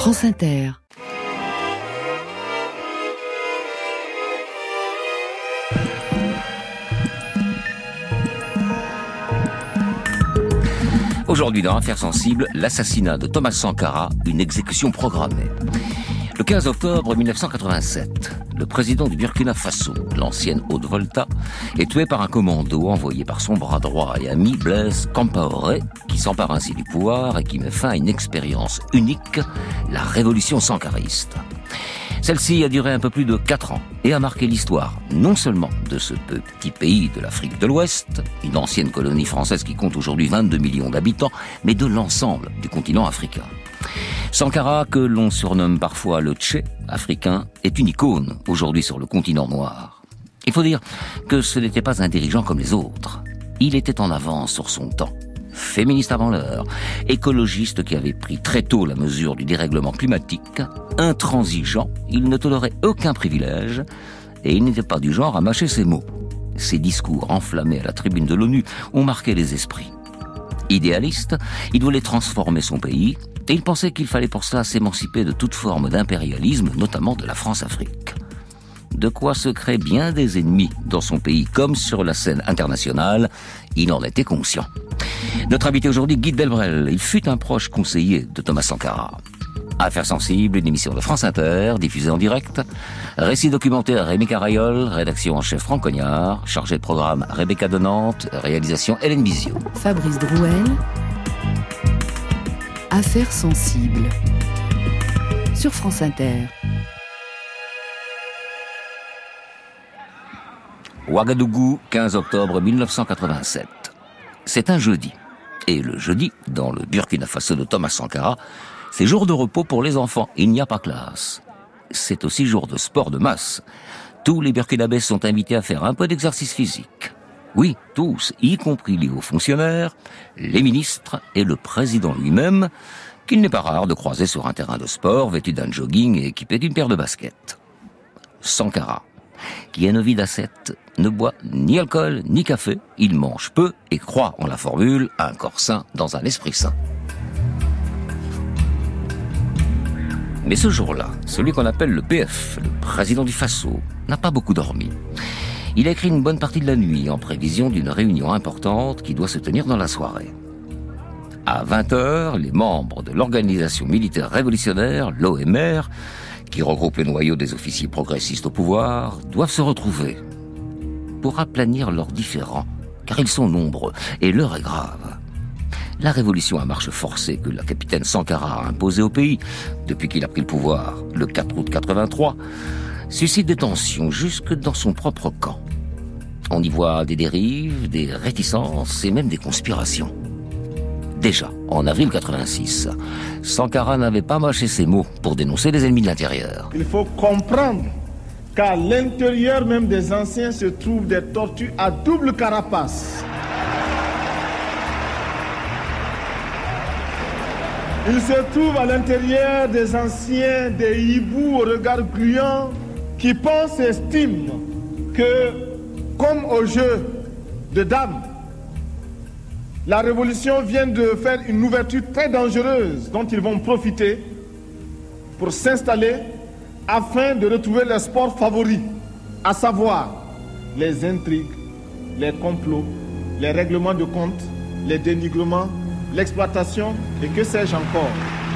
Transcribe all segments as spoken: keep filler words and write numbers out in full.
France Inter. Aujourd'hui, dans Affaires sensibles, l'assassinat de Thomas Sankara, une exécution programmée. Le quinze octobre mille neuf cent quatre-vingt-sept, le président du Burkina Faso, l'ancienne Haute-Volta, est tué par un commando envoyé par son bras droit et ami Blaise Compaoré, qui s'empare ainsi du pouvoir et qui met fin à une expérience unique, la révolution sankariste. Celle-ci a duré un peu plus de quatre ans et a marqué l'histoire non seulement de ce petit pays de l'Afrique de l'Ouest, une ancienne colonie française qui compte aujourd'hui vingt-deux millions d'habitants, mais de l'ensemble du continent africain. Sankara, que l'on surnomme parfois le Tché africain, est une icône aujourd'hui sur le continent noir. Il faut dire que ce n'était pas un dirigeant comme les autres. Il était en avance sur son temps. Féministe avant l'heure, écologiste qui avait pris très tôt la mesure du dérèglement climatique, intransigeant, il ne tolérait aucun privilège et il n'était pas du genre à mâcher ses mots. Ses discours enflammés à la tribune de l'ONU ont marqué les esprits. Idéaliste, il voulait transformer son pays et il pensait qu'il fallait pour cela s'émanciper de toute forme d'impérialisme, notamment de la France-Afrique. De quoi se créer bien des ennemis dans son pays comme sur la scène internationale, il en était conscient. Notre invité aujourd'hui, Guy Delbrel, il fut un proche conseiller de Thomas Sankara. Affaires sensibles, une émission de France Inter, diffusée en direct. Récit documentaire Rémi Carayol, rédaction en chef Franck Cognard, chargé de programme Rebecca de Nantes, réalisation Hélène Bizio. Fabrice Drouel. Affaires sensibles. Sur France Inter. Ouagadougou, quinze octobre mille neuf cent quatre-vingt-sept. C'est un jeudi. Et le jeudi, dans le Burkina Faso de Thomas Sankara, c'est jour de repos pour les enfants. Il n'y a pas classe. C'est aussi jour de sport de masse. Tous les Burkinabés sont invités à faire un peu d'exercice physique. Oui, tous, y compris les hauts fonctionnaires, les ministres et le président lui-même, qu'il n'est pas rare de croiser sur un terrain de sport vêtu d'un jogging et équipé d'une paire de baskets. Sankara, qui est novice d'ascète, ne boit ni alcool ni café, il mange peu et croit en la formule « un corps sain dans un esprit sain ». Mais ce jour-là, celui qu'on appelle le P F, le président du Faso, n'a pas beaucoup dormi. Il a écrit une bonne partie de la nuit en prévision d'une réunion importante qui doit se tenir dans la soirée. À vingt heures, les membres de l'organisation militaire révolutionnaire, l'O M R, qui regroupe le noyau des officiers progressistes au pouvoir, doivent se retrouver pour aplanir leurs différends, car ils sont nombreux, et l'heure est grave. La révolution à marche forcée que le capitaine Sankara a imposée au pays, depuis qu'il a pris le pouvoir le quatre août quatre-vingt-trois, suscite des tensions jusque dans son propre camp. On y voit des dérives, des réticences et même des conspirations. Déjà, en avril quatre-vingt-six, Sankara n'avait pas mâché ses mots pour dénoncer les ennemis de l'intérieur. Il faut comprendre qu'à l'intérieur même des anciens se trouvent des tortues à double carapace. Il se trouve à l'intérieur des anciens des hiboux au regard gluant qui pensent et estiment que, comme au jeu de dames, la révolution vient de faire une ouverture très dangereuse dont ils vont profiter pour s'installer afin de retrouver leur sport favori, à savoir les intrigues, les complots, les règlements de compte, les dénigrements, l'exploitation et que sais-je encore.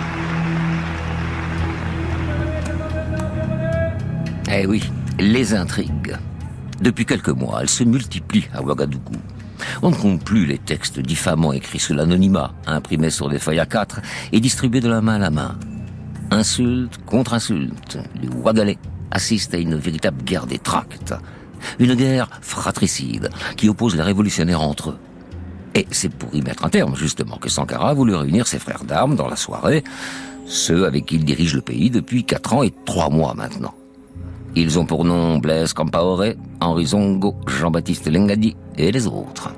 Eh oui, les intrigues. Depuis quelques mois, elles se multiplient à Ouagadougou. On ne compte plus les textes diffamants écrits sous l'anonymat, imprimés sur des feuilles A quatre et distribués de la main à la main. Insulte contre insulte, les Ouagalais assistent à une véritable guerre des tracts. Une guerre fratricide qui oppose les révolutionnaires entre eux. Et c'est pour y mettre un terme, justement, que Sankara a voulu réunir ses frères d'armes dans la soirée, ceux avec qui il dirige le pays depuis quatre ans et trois mois maintenant. Ils ont pour nom Blaise Compaoré, Henri Zongo, Jean-Baptiste Lengadi et les autres.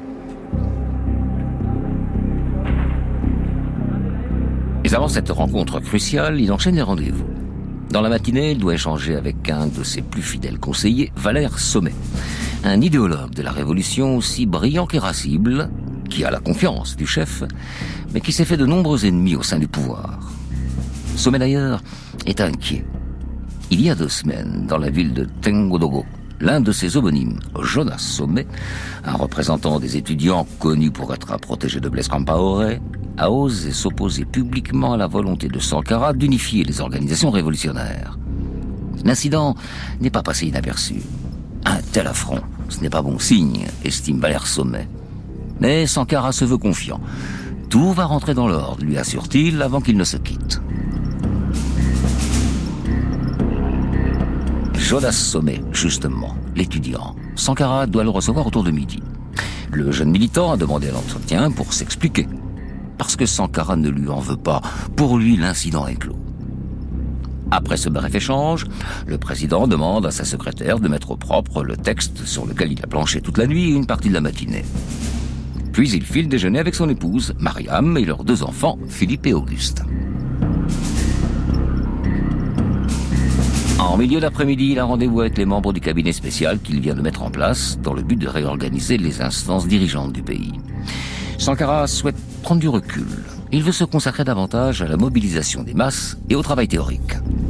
Mais avant cette rencontre cruciale, il enchaîne les rendez-vous. Dans la matinée, il doit échanger avec un de ses plus fidèles conseillers, Valère Sommet, un idéologue de la Révolution aussi brillant qu'irascible, qui a la confiance du chef, mais qui s'est fait de nombreux ennemis au sein du pouvoir. Sommet d'ailleurs est inquiet. Il y a deux semaines, dans la ville de Tengodogo, l'un de ses homonymes, Jonas Sommet, un représentant des étudiants connu pour être un protégé de Blaise Compaoré, a osé s'opposer publiquement à la volonté de Sankara d'unifier les organisations révolutionnaires. L'incident n'est pas passé inaperçu. Un tel affront, ce n'est pas bon signe, estime Valère Sommet. Mais Sankara se veut confiant. Tout va rentrer dans l'ordre, lui assure-t-il, avant qu'il ne se quitte. Jonas Sommet, justement, l'étudiant. Sankara doit le recevoir autour de midi. Le jeune militant a demandé un entretien pour s'expliquer. Parce que Sankara ne lui en veut pas. Pour lui, l'incident est clos. Après ce bref échange, le président demande à sa secrétaire de mettre au propre le texte sur lequel il a planché toute la nuit et une partie de la matinée. Puis il file déjeuner avec son épouse, Mariam, et leurs deux enfants, Philippe et Auguste. En milieu d'après-midi, il a rendez-vous avec les membres du cabinet spécial qu'il vient de mettre en place dans le but de réorganiser les instances dirigeantes du pays. Sankara souhaite prendre du recul. Il veut se consacrer davantage à la mobilisation des masses et au travail théorique.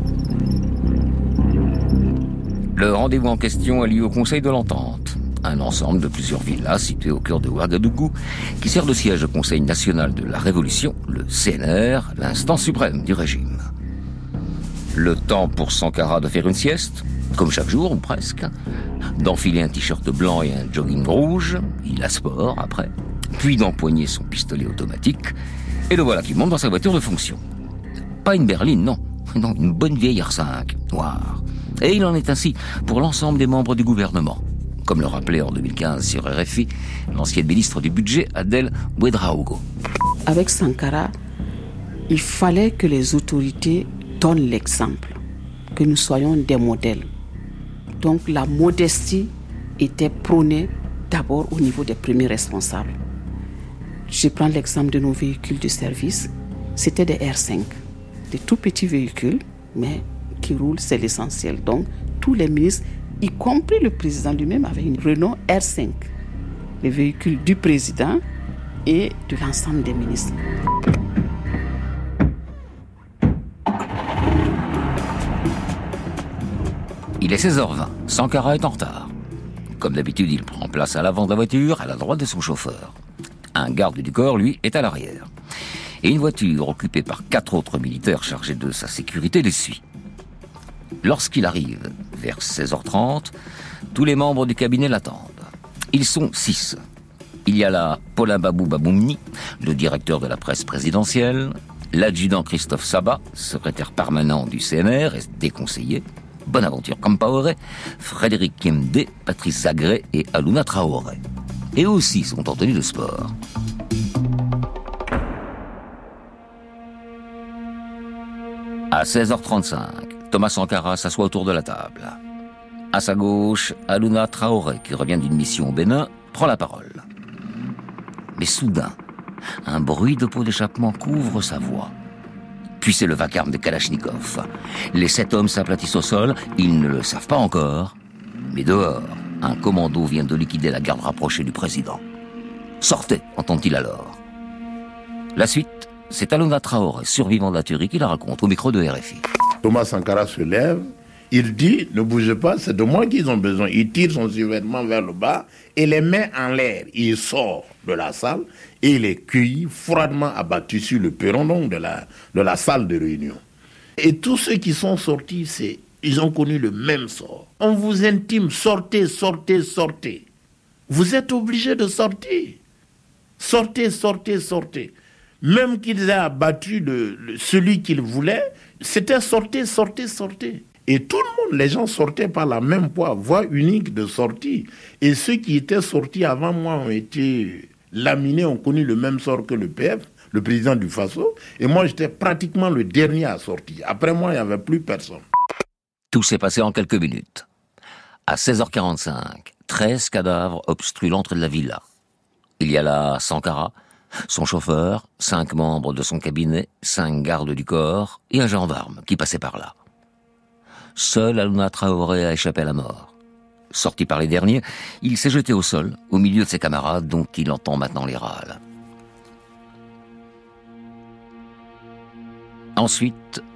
Le rendez-vous en question a lieu au Conseil de l'Entente, un ensemble de plusieurs villas situées au cœur de Ouagadougou, qui sert de siège au Conseil national de la Révolution, le C N R, l'instance suprême du régime. Le temps pour Sankara de faire une sieste, comme chaque jour ou presque, d'enfiler un t-shirt blanc et un jogging rouge, il a sport après, puis d'empoigner son pistolet automatique, et le voilà qui monte dans sa voiture de fonction. Pas une berline, non, non, une bonne vieille R cinq, noire. Et il en est ainsi pour l'ensemble des membres du gouvernement, comme le rappelait en deux mille quinze sur R F I l'ancienne ministre du Budget Adèle Ouédraogo. Avec Sankara, il fallait que les autorités donnent l'exemple, que nous soyons des modèles. Donc la modestie était prônée d'abord au niveau des premiers responsables. Je prends l'exemple de nos véhicules de service. C'était des R cinq, des tout petits véhicules, mais qui roulent, c'est l'essentiel. Donc tous les ministres, y compris le président lui-même, avaient une Renault R cinq, les véhicules du président et de l'ensemble des ministres. Il est seize heures vingt, Sankara est en retard. Comme d'habitude, il prend place à l'avant de la voiture, à la droite de son chauffeur. Un garde du corps, lui, est à l'arrière. Et une voiture occupée par quatre autres militaires chargés de sa sécurité les suit. Lorsqu'il arrive, vers seize heures trente, tous les membres du cabinet l'attendent. Ils sont six. Il y a là Paulin Babou Baboumni, le directeur de la presse présidentielle, l'adjudant Christophe Sabat, secrétaire permanent du C N R et déconseiller, Bonaventure Compaoré, Frédéric Kemdé, Patrice Zagré et Alouna Traoré. Et aussi sont en tenue de sport. À seize heures trente-cinq, Thomas Sankara s'assoit autour de la table. À sa gauche, Alouna Traoré, qui revient d'une mission au Bénin, prend la parole. Mais soudain, un bruit de pot d'échappement couvre sa voix. Puis c'est le vacarme de Kalachnikov. Les sept hommes s'aplatissent au sol, ils ne le savent pas encore. Mais dehors, un commando vient de liquider la garde rapprochée du président. « Sortez !» entend-il alors. La suite, c'est Alouna Traoré, survivant de la tuerie, qui la raconte au micro de R F I. Thomas Sankara se lève, il dit « Ne bougez pas, c'est de moi qu'ils ont besoin ». Il tire son survêtement vers le bas et les met en l'air. Il sort de la salle et il est cueilli, froidement abattu sur le perron donc, de, la, de la salle de réunion. Et tous ceux qui sont sortis, c'est, ils ont connu le même sort. On vous intime, sortez, sortez, sortez. Vous êtes obligés de sortir. Sortez, sortez, sortez. Même qu'ils aient abattu le, le, celui qu'ils voulaient, c'était sortez, sortez, sortez. Et tout le monde, les gens sortaient par la même voie, voie unique de sortie. Et ceux qui étaient sortis avant moi ont été laminés, ont connu le même sort que le P F, le président du Faso. Et moi, j'étais pratiquement le dernier à sortir. Après moi, il n'y avait plus personne. Tout s'est passé en quelques minutes. À seize heures quarante-cinq, treize cadavres obstruent l'entrée de la villa. Il y a là Sankara, son chauffeur, cinq membres de son cabinet, cinq gardes du corps et un gendarme qui passait par là. Seul Alouna Traoré a échappé à la mort. Sorti par les derniers, il s'est jeté au sol, au milieu de ses camarades dont il entend maintenant les râles. Ensuite,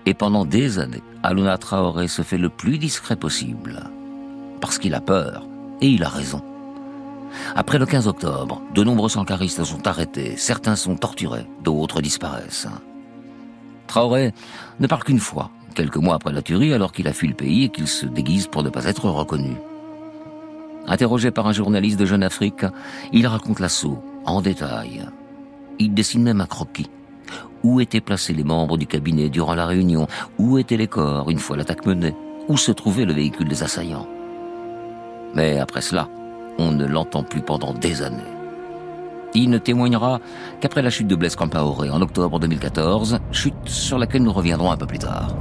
Et pendant des années, Alouna Traoré se fait le plus discret possible. Parce qu'il a peur, et il a raison. Après le quinze octobre, de nombreux sankaristes sont arrêtés, certains sont torturés, d'autres disparaissent. Traoré ne parle qu'une fois, quelques mois après la tuerie, alors qu'il a fui le pays et qu'il se déguise pour ne pas être reconnu. Interrogé par un journaliste de Jeune Afrique, il raconte l'assaut en détail. Il dessine même un croquis. Où étaient placés les membres du cabinet durant la réunion? Où étaient les corps une fois l'attaque menée? Où se trouvait le véhicule des assaillants? Mais après cela, on ne l'entend plus pendant des années. Il ne témoignera qu'après la chute de Blaise Compaoré en octobre deux mille quatorze, chute sur laquelle nous reviendrons un peu plus tard.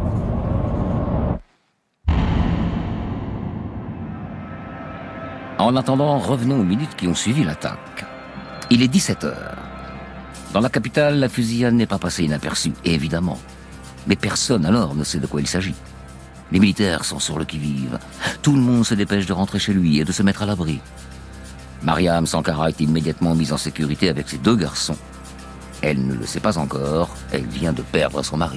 En attendant, revenons aux minutes qui ont suivi l'attaque. Il est dix-sept heures. Dans la capitale, la fusillade n'est pas passée inaperçue, évidemment. Mais personne alors ne sait de quoi il s'agit. Les militaires sont sur le qui-vive. Tout le monde se dépêche de rentrer chez lui et de se mettre à l'abri. Mariam Sankara est immédiatement mise en sécurité avec ses deux garçons. Elle ne le sait pas encore, elle vient de perdre son mari.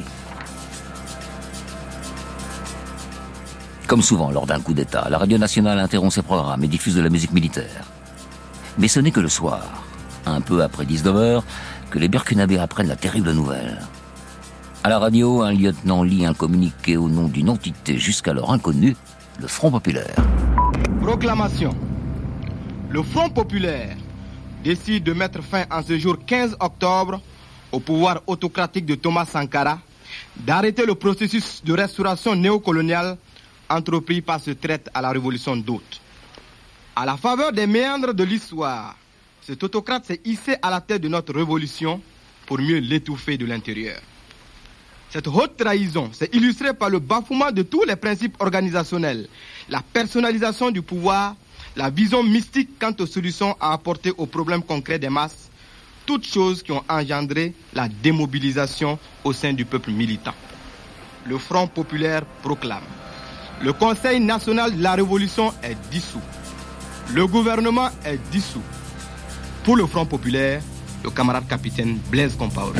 Comme souvent lors d'un coup d'État, la radio nationale interrompt ses programmes et diffuse de la musique militaire. Mais ce n'est que le soir, un peu après dix-neuf heures, que les Burkinabés apprennent la terrible nouvelle. À la radio, un lieutenant lit un communiqué au nom d'une entité jusqu'alors inconnue, le Front Populaire. Proclamation. Le Front Populaire décide de mettre fin en ce jour quinze octobre au pouvoir autocratique de Thomas Sankara, d'arrêter le processus de restauration néocoloniale entrepris par ce traître à la révolution d'août. À la faveur des méandres de l'histoire, cet autocrate s'est hissé à la tête de notre révolution pour mieux l'étouffer de l'intérieur. Cette haute trahison s'est illustrée par le bafouement de tous les principes organisationnels, la personnalisation du pouvoir, la vision mystique quant aux solutions à apporter aux problèmes concrets des masses, toutes choses qui ont engendré la démobilisation au sein du peuple militant. Le Front Populaire proclame: le Conseil national de la Révolution est dissous. Le gouvernement est dissous. Pour le Front Populaire, le camarade capitaine Blaise Compaoré.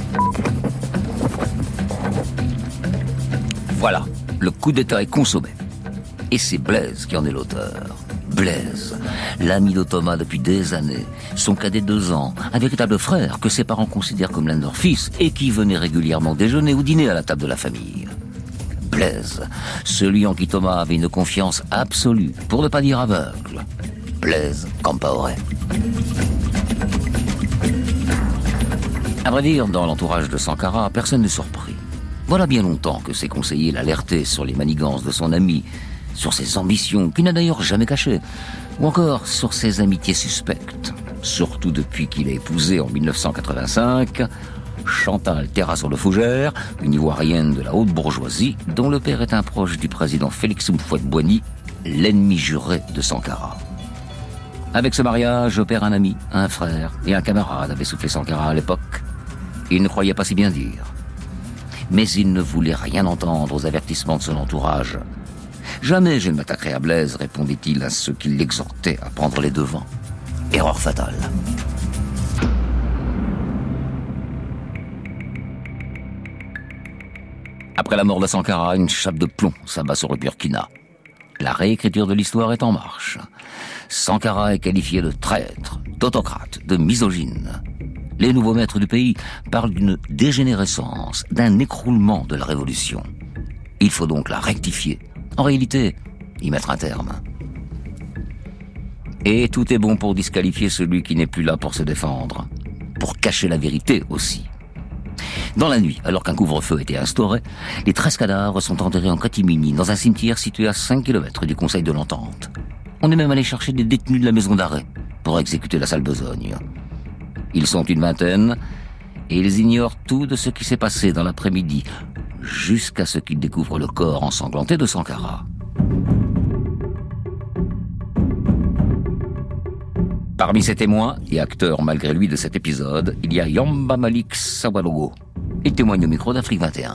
Voilà, le coup d'État est consommé. Et c'est Blaise qui en est l'auteur. Blaise, l'ami de Thomas depuis des années, son cadet de deux ans, un véritable frère que ses parents considèrent comme l'un de leurs fils et qui venait régulièrement déjeuner ou dîner à la table de la famille. Blaise, celui en qui Thomas avait une confiance absolue, pour ne pas dire aveugle. Blaise Compaoré. À vrai dire, dans l'entourage de Sankara, personne n'est surpris. Voilà bien longtemps que ses conseillers l'alertaient sur les manigances de son ami, sur ses ambitions, qu'il n'a d'ailleurs jamais cachées, ou encore sur ses amitiés suspectes, surtout depuis qu'il a épousé en mille neuf cent quatre-vingt-cinq Chantal Terrasson de Fougère, une ivoirienne de la haute bourgeoisie, dont le père est un proche du président Félix Houphouët-Boigny, l'ennemi juré de Sankara. Avec ce mariage, je perds un ami, un frère et un camarade, avait soufflé Sankara à l'époque. Il ne croyait pas si bien dire. Mais il ne voulait rien entendre aux avertissements de son entourage. « Jamais je ne m'attaquerai à Blaise », répondit-il à ceux qui l'exhortaient à prendre les devants. Erreur fatale. Après la mort de Sankara, une chape de plomb s'abat sur le Burkina. La réécriture de l'histoire est en marche. Sankara est qualifié de traître, d'autocrate, de misogyne. Les nouveaux maîtres du pays parlent d'une dégénérescence, d'un écroulement de la révolution. Il faut donc la rectifier. En réalité, y mettre un terme. Et tout est bon pour disqualifier celui qui n'est plus là pour se défendre. Pour cacher la vérité aussi. Dans la nuit, alors qu'un couvre-feu était instauré, les treize cadavres sont enterrés en catimini dans un cimetière situé à cinq kilomètres du Conseil de l'Entente. On est même allé chercher des détenus de la maison d'arrêt pour exécuter la sale besogne. Ils sont une vingtaine et ils ignorent tout de ce qui s'est passé dans l'après-midi, jusqu'à ce qu'ils découvrent le corps ensanglanté de Sankara. Parmi ces témoins et acteurs malgré lui de cet épisode, il y a Yamba Malik Sawalogo. Il témoigne au micro d'Afrique vingt et un.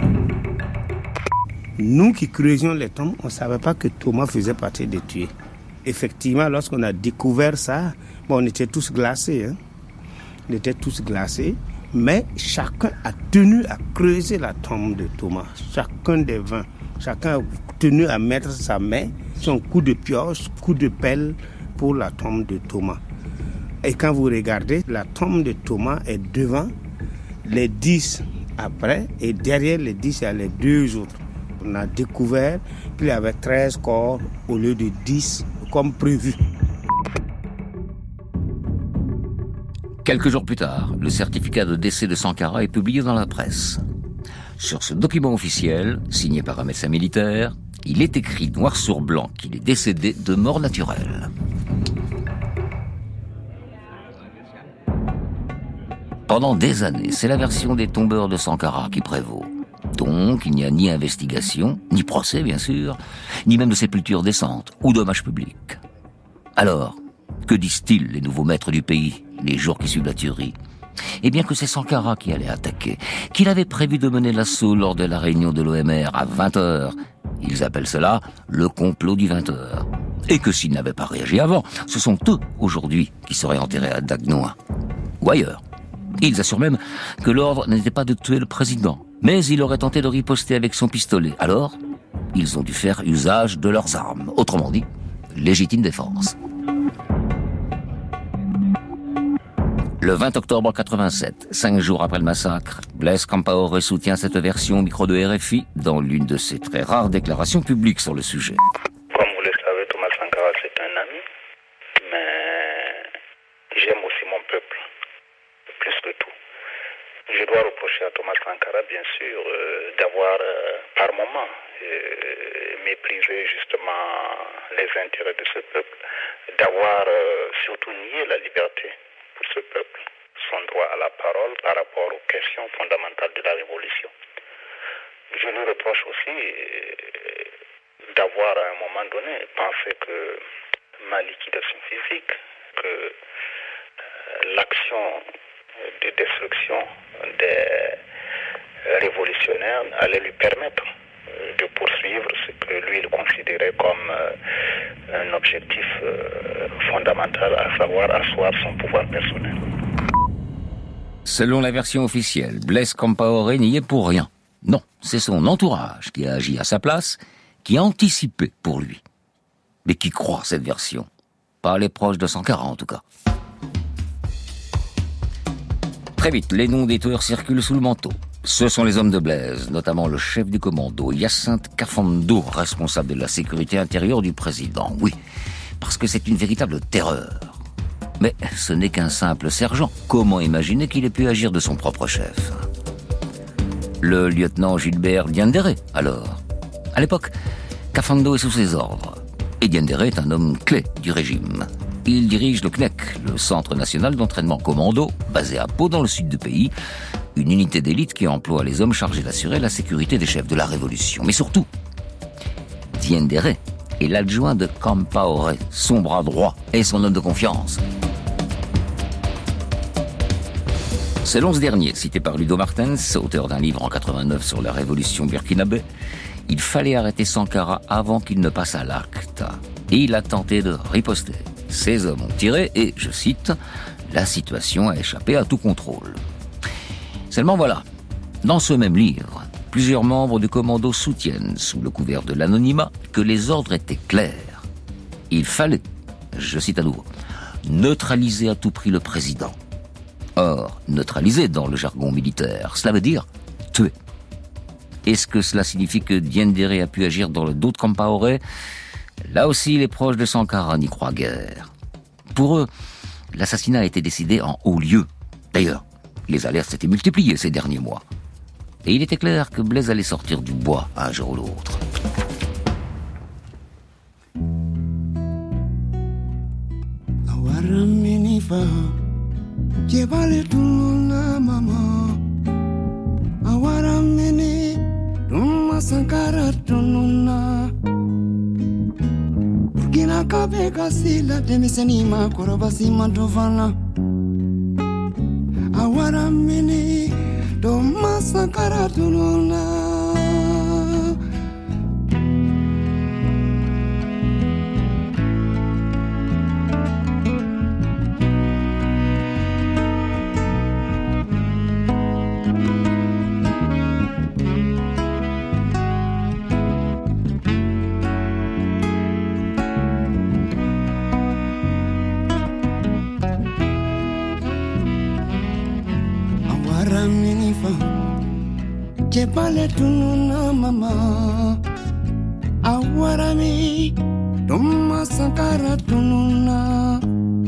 Nous qui creusions les tombes, on ne savait pas que Thomas faisait partie des tués. Effectivement, lorsqu'on a découvert ça, bon, on était tous glacés. Hein. On était tous glacés. Mais chacun a tenu à creuser la tombe de Thomas. Chacun des vingt. Chacun a tenu à mettre sa main, son coup de pioche, coup de pelle pour la tombe de Thomas. Et quand vous regardez, la tombe de Thomas est devant, les dix après, et derrière les dix, il y a les deux autres. On a découvert qu'il y avait treize corps au lieu de dix, comme prévu. Quelques jours plus tard, le certificat de décès de Sankara est publié dans la presse. Sur ce document officiel, signé par un médecin militaire, il est écrit noir sur blanc qu'il est décédé de mort naturelle. Pendant des années, c'est la version des tombeurs de Sankara qui prévaut. Donc, il n'y a ni investigation, ni procès, bien sûr, ni même de sépulture décente ou dommage public. Alors, que disent-ils, les nouveaux maîtres du pays, les jours qui suivent la tuerie ? Eh bien que c'est Sankara qui allait attaquer, qu'il avait prévu de mener l'assaut lors de la réunion de l'O M R à vingt heures. Ils appellent cela le complot du vingt heures. Et que s'ils n'avaient pas réagi avant, ce sont eux, aujourd'hui, qui seraient enterrés à Dagnoa ou ailleurs. Ils assurent même que l'ordre n'était pas de tuer le président, mais il aurait tenté de riposter avec son pistolet. Alors, ils ont dû faire usage de leurs armes. Autrement dit, légitime défense. Le vingt octobre quatre-vingt-sept, cinq jours après le massacre, Blaise Compaoré soutient cette version au micro de R F I dans l'une de ses très rares déclarations publiques sur le sujet. Comme vous le savez, Thomas Sankara, c'est un ami, mais j'aime aussi mon peuple, plus que tout. Je dois reprocher à Thomas Sankara, bien sûr, euh, d'avoir, euh, par moment, euh, méprisé justement les intérêts de ce peuple, d'avoir euh, surtout nié la liberté pour ce peuple, son droit à la parole par rapport aux questions fondamentales de la révolution. Je lui reproche aussi d'avoir à un moment donné pensé que ma liquidation physique, que l'action de destruction des révolutionnaires allait lui permettre de poursuivre ce que lui il considérait comme un objectif fondamental, à savoir asseoir son pouvoir personnel. Selon la version officielle, Blaise Compaoré n'y est pour rien. Non, c'est son entourage qui a agi à sa place, qui a anticipé pour lui. Mais qui croit cette version ? Pas les proches de Sankara en tout cas. Très vite, les noms des tueurs circulent sous le manteau. Ce sont les hommes de Blaise, notamment le chef du commando, Hyacinthe Kafando, responsable de la sécurité intérieure du président. Oui, parce que c'est une véritable terreur. Mais ce n'est qu'un simple sergent. Comment imaginer qu'il ait pu agir de son propre chef ? Le lieutenant Gilbert Diendéré, alors. À l'époque, Kafando est sous ses ordres. Et Diendéré est un homme clé du régime. Il dirige le C N E C, le Centre National d'Entraînement Commando, basé à Pau dans le sud du pays, une unité d'élite qui emploie les hommes chargés d'assurer la sécurité des chefs de la Révolution. Mais surtout, Diendéré est l'adjoint de Compaoré, son bras droit et son homme de confiance. Selon ce dernier, cité par Ludo Martens, auteur d'un livre en quatre-vingt-neuf sur la révolution burkinabé, il fallait arrêter Sankara avant qu'il ne passe à l'acte. Et il a tenté de riposter. Ses hommes ont tiré et, je cite, « la situation a échappé à tout contrôle ». Seulement voilà, dans ce même livre, plusieurs membres du commando soutiennent, sous le couvert de l'anonymat, que les ordres étaient clairs. Il fallait, je cite à nouveau, « neutraliser à tout prix le président ». Or, neutraliser dans le jargon militaire, cela veut dire tuer. Est-ce que cela signifie que Diendéré a pu agir dans le dos de Compaoré ? Là aussi, les proches de Sankara n'y croient guère. Pour eux, l'assassinat a été décidé en haut lieu. D'ailleurs, les alertes s'étaient multipliées ces derniers mois. Et il était clair que Blaise allait sortir du bois un jour ou l'autre. Jebale tununa mama Awarami Thomas Sankara tununa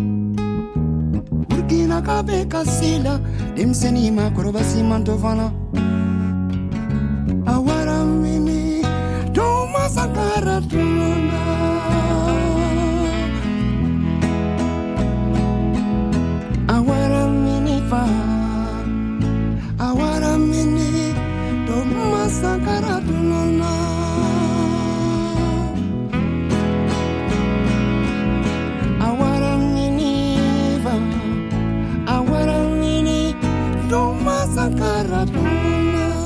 Burkina Kabe kasila Demseni makrobasi mantovana Awarami Thomas Sankara tununa Awarami fa Awarami Thomas Sankara tununa Awarami fa Awarami Thomas Sankara tununa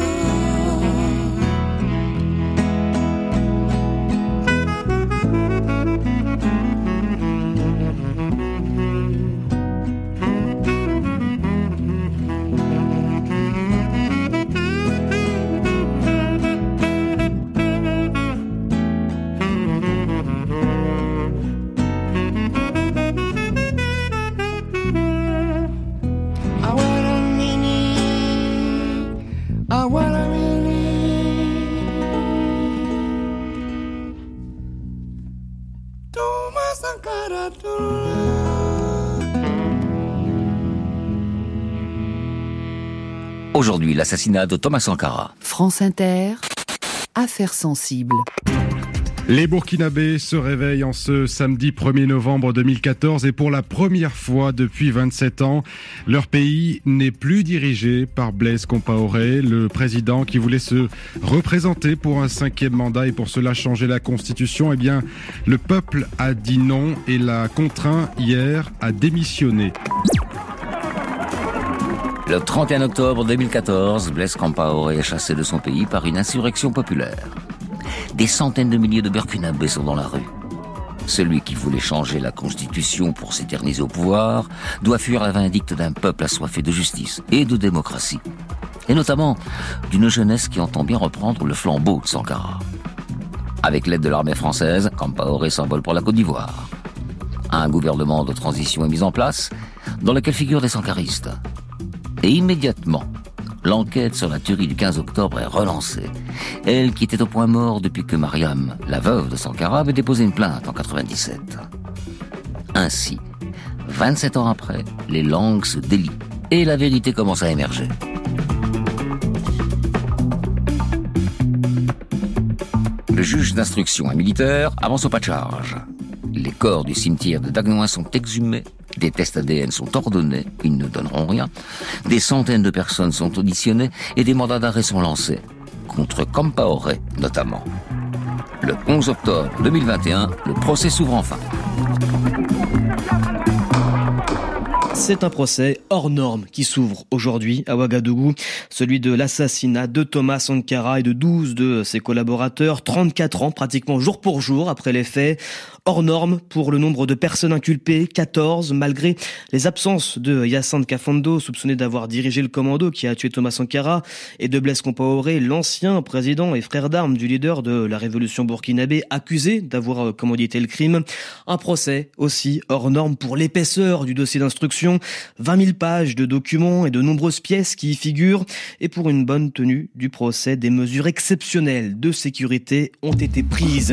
Aujourd'hui, l'assassinat de Thomas Sankara. France Inter, affaires sensibles. Les Burkinabés se réveillent en ce samedi premier novembre deux mille quatorze et pour la première fois depuis vingt-sept ans, leur pays n'est plus dirigé par Blaise Compaoré, le président qui voulait se représenter pour un cinquième mandat et pour cela changer la constitution. Eh bien, le peuple a dit non et l'a contraint hier à démissionner. Le trente et un octobre deux mille quatorze, Blaise Compaoré est chassé de son pays par une insurrection populaire. Des centaines de milliers de Burkinabés sont dans la rue. Celui qui voulait changer la constitution pour s'éterniser au pouvoir doit fuir la vindicte d'un peuple assoiffé de justice et de démocratie. Et notamment d'une jeunesse qui entend bien reprendre le flambeau de Sankara. Avec l'aide de l'armée française, Compaoré s'envole pour la Côte d'Ivoire. Un gouvernement de transition est mis en place, dans lequel figurent des sankaristes. Et immédiatement, l'enquête sur la tuerie du quinze octobre est relancée. Elle qui était au point mort depuis que Mariam, la veuve de Sankara, avait déposé une plainte en quatre-vingt-dix-sept. Ainsi, vingt-sept ans après, les langues se délient et la vérité commence à émerger. Le juge d'instruction, un militaire, avance au pas de charge. Les corps du cimetière de Dagnoin sont exhumés, des tests A D N sont ordonnés, ils ne donneront rien, des centaines de personnes sont auditionnées et des mandats d'arrêt sont lancés, contre Compaoré notamment. Le onze octobre deux mille vingt et un, le procès s'ouvre enfin. C'est un procès hors norme qui s'ouvre aujourd'hui à Ouagadougou, celui de l'assassinat de Thomas Sankara et de douze de ses collaborateurs, trente-quatre ans pratiquement jour pour jour après les faits. Hors norme pour le nombre de personnes inculpées, quatorze, malgré les absences de Hyacinthe Kafando, soupçonné d'avoir dirigé le commando qui a tué Thomas Sankara, et de Blaise Compaoré, l'ancien président et frère d'armes du leader de la révolution burkinabé, accusé d'avoir commandité le crime. Un procès aussi hors norme pour l'épaisseur du dossier d'instruction, vingt mille pages de documents et de nombreuses pièces qui y figurent, et pour une bonne tenue du procès, des mesures exceptionnelles de sécurité ont été prises.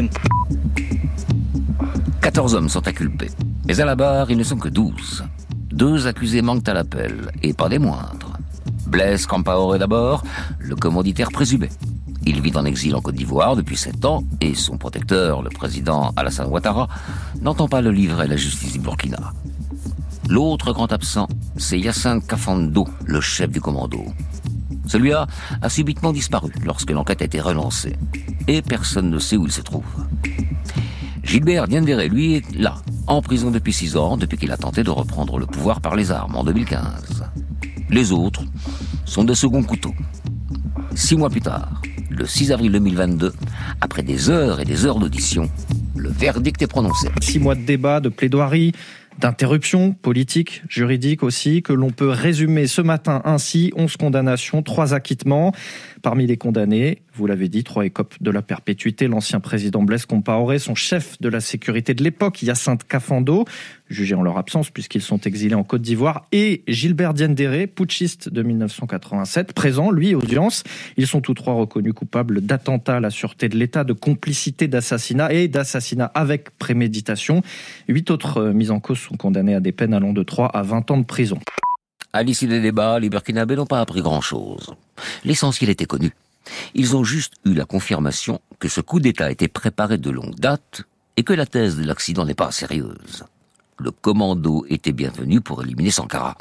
quatorze hommes sont inculpés, mais à la barre, ils ne sont que douze. Deux accusés manquent à l'appel, et pas des moindres. Blaise Compaoré d'abord, le commanditaire présumé. Il vit en exil en Côte d'Ivoire depuis sept ans, et son protecteur, le président Alassane Ouattara, n'entend pas le livrer à la justice du Burkina. L'autre grand absent, c'est Hyacinthe Kafando, le chef du commando. Celui-là a subitement disparu lorsque l'enquête a été relancée, et personne ne sait où il se trouve. Gilbert Diendéré, lui, est là, en prison depuis six ans, depuis qu'il a tenté de reprendre le pouvoir par les armes en deux mille quinze. Les autres sont de second couteau. Six mois plus tard, le six avril deux mille vingt-deux, après des heures et des heures d'audition, le verdict est prononcé. Six mois de débat, de plaidoirie, d'interruption politique, juridique aussi, que l'on peut résumer ce matin ainsi, onze condamnations, trois acquittements. Parmi les condamnés, vous l'avez dit, trois écopes de la perpétuité. L'ancien président Blaise Compaoré, son chef de la sécurité de l'époque, Hyacinthe Kafando, jugé en leur absence puisqu'ils sont exilés en Côte d'Ivoire, et Gilbert Diendéré, putschiste de mille neuf cent quatre-vingt-sept, présent, lui, aux audiences. Ils sont tous trois reconnus coupables d'attentat à la sûreté de l'État, de complicité d'assassinat et d'assassinat avec préméditation. Huit autres mis en cause sont condamnés à des peines allant de trois à vingt ans de prison. À l'issue des débats, les Burkinabés n'ont pas appris grand-chose. L'essentiel était connu. Ils ont juste eu la confirmation que ce coup d'État était préparé de longue date et que la thèse de l'accident n'est pas sérieuse. Le commando était bienvenu pour éliminer Sankara.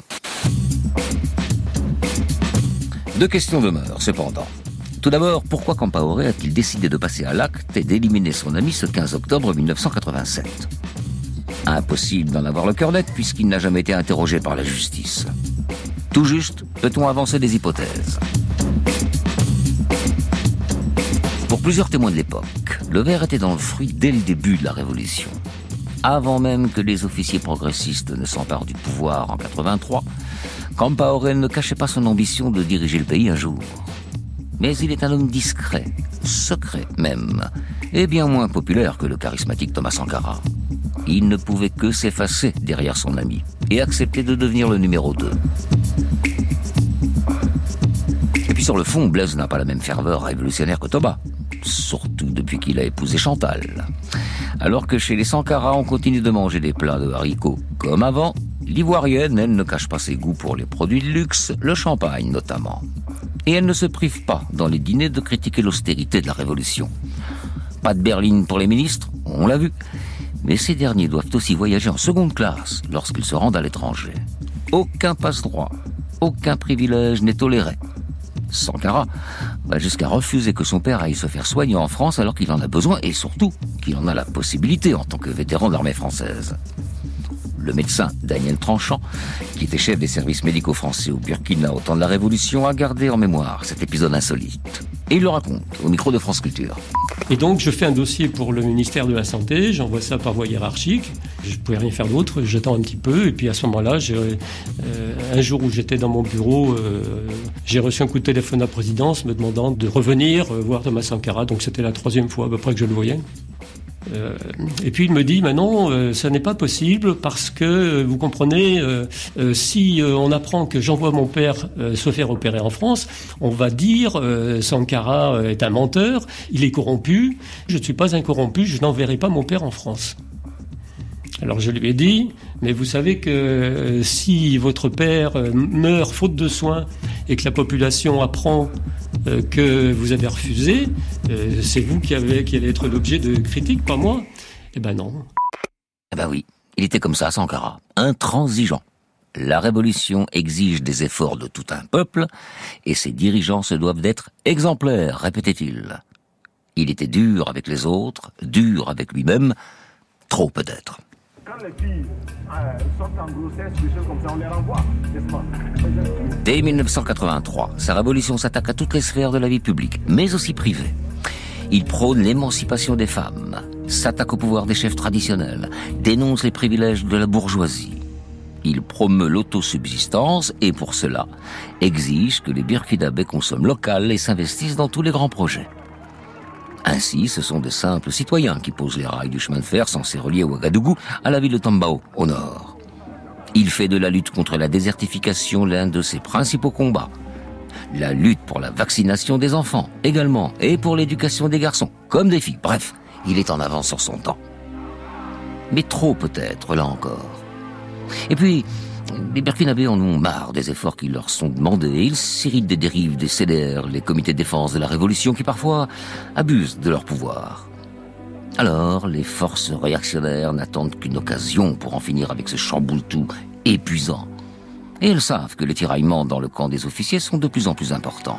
Deux questions demeurent, cependant. Tout d'abord, pourquoi Compaoré a-t-il décidé de passer à l'acte et d'éliminer son ami ce quinze octobre mille neuf cent quatre-vingt-sept ? Impossible d'en avoir le cœur net puisqu'il n'a jamais été interrogé par la justice. Tout juste, peut-on avancer des hypothèses ? Pour plusieurs témoins de l'époque, le ver était dans le fruit dès le début de la Révolution. Avant même que les officiers progressistes ne s'emparent du pouvoir en quatre-vingt-trois, Compaoré ne cachait pas son ambition de diriger le pays un jour. Mais il est un homme discret, secret même, et bien moins populaire que le charismatique Thomas Sankara. Il ne pouvait que s'effacer derrière son ami et accepter de devenir le numéro deux. Et puis sur le fond, Blaise n'a pas la même ferveur révolutionnaire que Thomas, surtout depuis qu'il a épousé Chantal. Alors que chez les Sankara, on continue de manger des plats de haricots comme avant, l'ivoirienne, elle ne cache pas ses goûts pour les produits de luxe, le champagne notamment. Et elle ne se prive pas, dans les dîners, de critiquer l'austérité de la Révolution. Pas de berline pour les ministres, on l'a vu. Mais ces derniers doivent aussi voyager en seconde classe lorsqu'ils se rendent à l'étranger. Aucun passe-droit, aucun privilège n'est toléré. Sankara va jusqu'à refuser que son père aille se faire soigner en France alors qu'il en a besoin et surtout qu'il en a la possibilité en tant que vétéran de l'armée française. Le médecin Daniel Tranchant, qui était chef des services médicaux français au Burkina au temps de la Révolution, a gardé en mémoire cet épisode insolite. Et il le raconte au micro de France Culture. Et donc je fais un dossier pour le ministère de la Santé, j'envoie ça par voie hiérarchique, je ne pouvais rien faire d'autre, j'attends un petit peu, et puis à ce moment-là, j'ai, euh, un jour où j'étais dans mon bureau, euh, j'ai reçu un coup de téléphone à la présidence me demandant de revenir euh, voir Thomas Sankara, donc c'était la troisième fois à peu près que je le voyais. Euh, et puis il me dit, mais non, euh, ça n'est pas possible parce que, euh, vous comprenez, euh, euh, si euh, on apprend que j'envoie mon père euh, se faire opérer en France, on va dire euh, Sankara est un menteur, il est corrompu, je ne suis pas un corrompu, je n'enverrai pas mon père en France. Alors je lui ai dit, mais vous savez que euh, si votre père euh, meurt faute de soins et que la population apprend euh, que vous avez refusé, euh, c'est vous qui, avez, qui allez être l'objet de critiques, pas moi. Eh ben non. Eh ben oui, il était comme ça, Sankara, intransigeant. La révolution exige des efforts de tout un peuple et ses dirigeants se doivent d'être exemplaires, répétait-il. Il était dur avec les autres, dur avec lui-même, trop peut-être. Quand les filles euh, sont en grossesse, des choses comme ça, on les renvoie, n'est-ce pas ? Dès mille neuf cent quatre-vingt-trois, sa révolution s'attaque à toutes les sphères de la vie publique, mais aussi privée. Il prône l'émancipation des femmes, s'attaque au pouvoir des chefs traditionnels, dénonce les privilèges de la bourgeoisie. Il promeut l'autosubsistance et pour cela, exige que les Burkinabés consomment local et s'investissent dans tous les grands projets. Ainsi, ce sont de simples citoyens qui posent les rails du chemin de fer censé relier Ouagadougou à la ville de Tambao, au nord. Il fait de la lutte contre la désertification l'un de ses principaux combats. La lutte pour la vaccination des enfants, également, et pour l'éducation des garçons, comme des filles. Bref, il est en avance sur son temps. Mais trop peut-être, là encore. Et puis, les Burkinabés en ont marre des efforts qui leur sont demandés. Ils s'irritent des dérives des C D R, les comités de défense de la Révolution, qui parfois abusent de leur pouvoir. Alors, les forces réactionnaires n'attendent qu'une occasion pour en finir avec ce chamboule-tout épuisant. Et elles savent que les tiraillements dans le camp des officiers sont de plus en plus importants.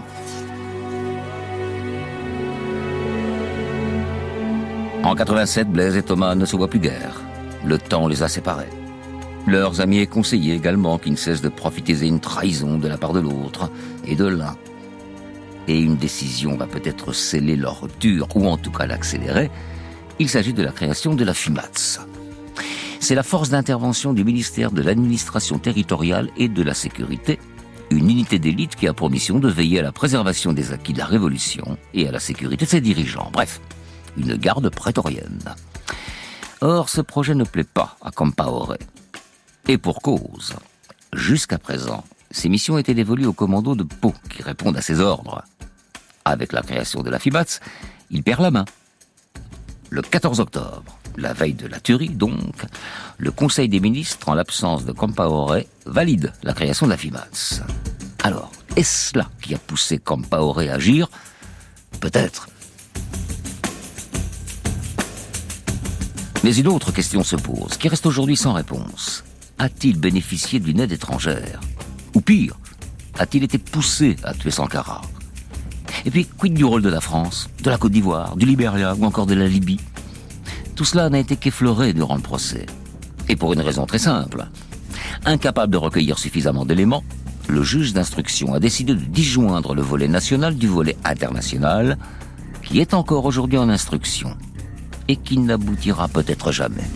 En quatre-vingt-sept, Blaise et Thomas ne se voient plus guère. Le temps les a séparés. Leurs amis et conseillers également, qui ne cessent de prophétiser une trahison de la part de l'autre et de l'un. Et une décision va peut-être sceller leur rupture, ou en tout cas l'accélérer. Il s'agit de la création de la FUMATS. C'est la force d'intervention du ministère de l'administration territoriale et de la sécurité, une unité d'élite qui a pour mission de veiller à la préservation des acquis de la Révolution et à la sécurité de ses dirigeants. Bref, une garde prétorienne. Or, ce projet ne plaît pas à Compaoré. Et pour cause. Jusqu'à présent, ces missions étaient dévolues aux commandos de Pau qui répondent à ses ordres. Avec la création de la FIBATS, il perd la main. Le quatorze octobre, la veille de la tuerie donc, le Conseil des ministres, en l'absence de Compaoré, valide la création de la FIBATS. Alors, est-ce cela qui a poussé Compaoré à agir ? Peut-être. Mais une autre question se pose, qui reste aujourd'hui sans réponse. A-t-il bénéficié d'une aide étrangère ? Ou pire, a-t-il été poussé à tuer Sankara ? Et puis, quid du rôle de la France, de la Côte d'Ivoire, du Libéria ou encore de la Libye ? Tout cela n'a été qu'effleuré durant le procès. Et pour une raison très simple. Incapable de recueillir suffisamment d'éléments, le juge d'instruction a décidé de disjoindre le volet national du volet international, qui est encore aujourd'hui en instruction, et qui n'aboutira peut-être jamais.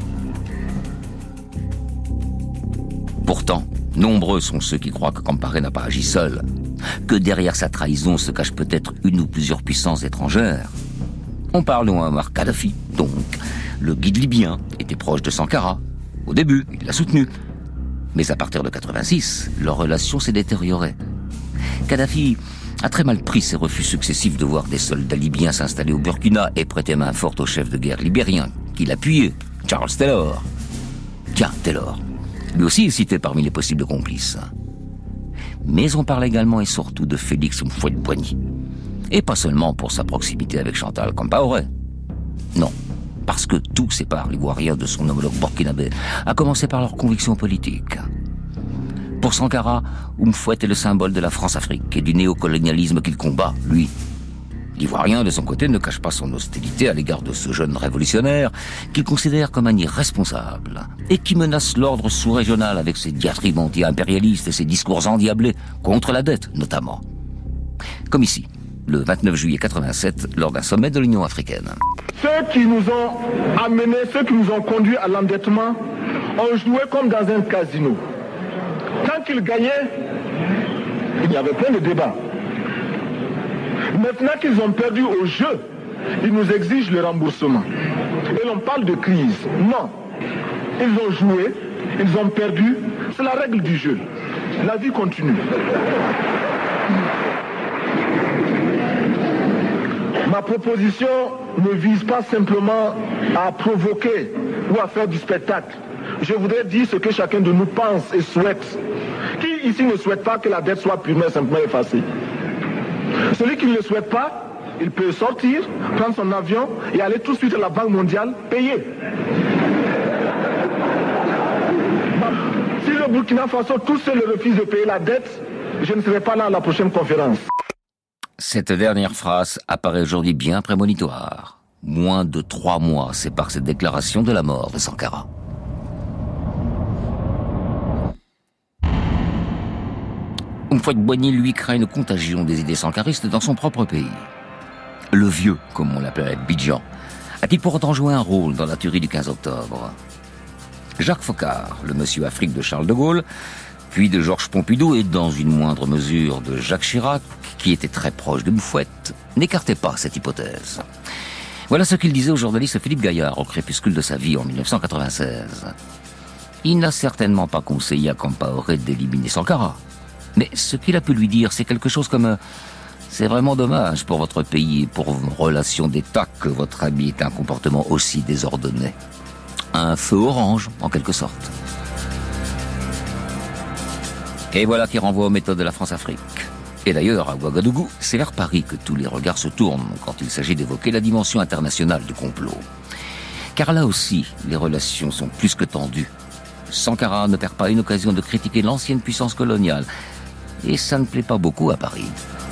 Pourtant, nombreux sont ceux qui croient que Compaoré n'a pas agi seul, que derrière sa trahison se cache peut-être une ou plusieurs puissances étrangères. On parle de Mouammar Kadhafi, donc. Le guide libyen était proche de Sankara. Au début, il l'a soutenu. Mais à partir de quatre-vingt-six, leur relation s'est détériorée. Kadhafi a très mal pris ses refus successifs de voir des soldats libyens s'installer au Burkina et prêter main forte au chef de guerre libérien, qu'il appuyait, Charles Taylor. Tiens, Taylor. Lui aussi est cité parmi les possibles complices. Mais on parle également et surtout de Félix Houphouët-Boigny. Et pas seulement pour sa proximité avec Chantal Compaoré. Non, parce que tout sépare l'Ivoirien de son homologue burkinabé, à commencer par leurs convictions politiques. Pour Sankara, Houphouët est le symbole de la France-Afrique et du néocolonialisme qu'il combat, lui. L'Ivoirien, de son côté, ne cache pas son hostilité à l'égard de ce jeune révolutionnaire qu'il considère comme un irresponsable et qui menace l'ordre sous-régional avec ses diatribes anti-impérialistes et ses discours endiablés contre la dette, notamment. Comme ici, le vingt-neuf juillet quatre-vingt-sept, lors d'un sommet de l'Union africaine. Ceux qui nous ont amenés, ceux qui nous ont conduits à l'endettement, ont joué comme dans un casino. Quand ils gagnaient, il y avait plein de débats. Maintenant qu'ils ont perdu au jeu, ils nous exigent le remboursement. Et l'on parle de crise. Non. Ils ont joué, ils ont perdu. C'est la règle du jeu. La vie continue. Ma proposition ne vise pas simplement à provoquer ou à faire du spectacle. Je voudrais dire ce que chacun de nous pense et souhaite. Qui ici ne souhaite pas que la dette soit purement et simplement effacée? Celui qui ne le souhaite pas, il peut sortir, prendre son avion et aller tout de suite à la Banque mondiale payer. Si le Burkina Faso, tous ceux le refusent de payer la dette, je ne serai pas là à la prochaine conférence. Cette dernière phrase apparaît aujourd'hui bien prémonitoire. Moins de trois mois séparent cette déclaration de la mort de Sankara. Houphouët-Boigny, lui, craint une contagion des idées sankaristes dans son propre pays. Le vieux, comme on l'appelait Bidjan, a-t-il pour autant joué un rôle dans la tuerie du quinze octobre? Jacques Foccart, le monsieur Afrique de Charles de Gaulle, puis de Georges Pompidou et dans une moindre mesure de Jacques Chirac, qui était très proche de Houphouët, n'écartait pas cette hypothèse. Voilà ce qu'il disait au journaliste Philippe Gaillard au crépuscule de sa vie en dix-neuf cent quatre-vingt-seize. Il n'a certainement pas conseillé à Compaoré d'éliminer Sankara. Mais ce qu'il a pu lui dire, c'est quelque chose comme « C'est vraiment dommage pour votre pays et pour vos relations d'État que votre ami ait un comportement aussi désordonné. » Un feu orange, en quelque sorte. Et voilà qui renvoie aux méthodes de la France-Afrique. Et d'ailleurs, à Ouagadougou, c'est vers Paris que tous les regards se tournent quand il s'agit d'évoquer la dimension internationale du complot. Car là aussi, les relations sont plus que tendues. Sankara ne perd pas une occasion de critiquer l'ancienne puissance coloniale. Et ça ne plaît pas beaucoup à Paris.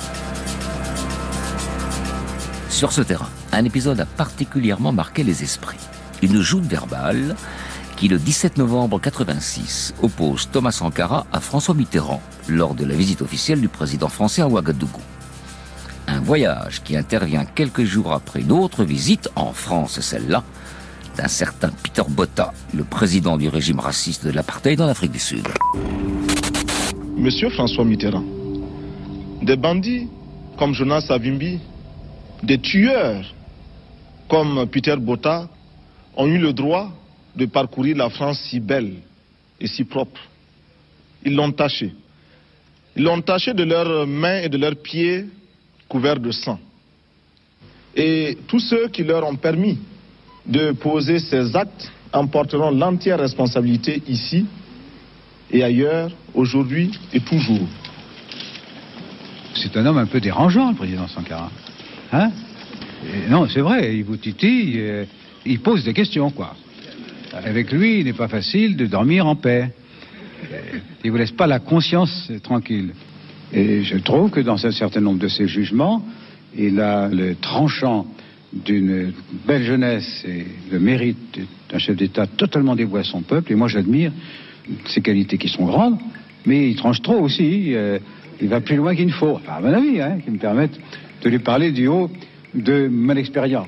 Sur ce terrain, un épisode a particulièrement marqué les esprits. Une joute verbale qui, le dix-sept novembre quatre-vingt-six, oppose Thomas Sankara à François Mitterrand lors de la visite officielle du président français à Ouagadougou. Un voyage qui intervient quelques jours après d'autres visites, en France celle-là, d'un certain Peter Botha, le président du régime raciste de l'apartheid en Afrique du Sud. M. François Mitterrand, des bandits comme Jonas Savimbi, des tueurs comme Peter Botta ont eu le droit de parcourir la France si belle et si propre. Ils l'ont taché. Ils l'ont taché de leurs mains et de leurs pieds couverts de sang. Et tous ceux qui leur ont permis de poser ces actes en porteront l'entière responsabilité ici et ailleurs, aujourd'hui et toujours. C'est un homme un peu dérangeant, le président Sankara. Hein? Et non, c'est vrai, il vous titille, euh, il pose des questions, quoi. Avec lui, il n'est pas facile de dormir en paix. Euh, il vous laisse pas la conscience tranquille. Et je trouve que dans un certain nombre de ses jugements, il a le tranchant d'une belle jeunesse et le mérite d'un chef d'État totalement dévoué à son peuple. Et moi, j'admire ses qualités qui sont grandes, mais il tranche trop aussi. Euh, il va plus loin qu'il ne faut, enfin, à mon avis, hein, qui me permettent de lui parler du haut de mon expérience.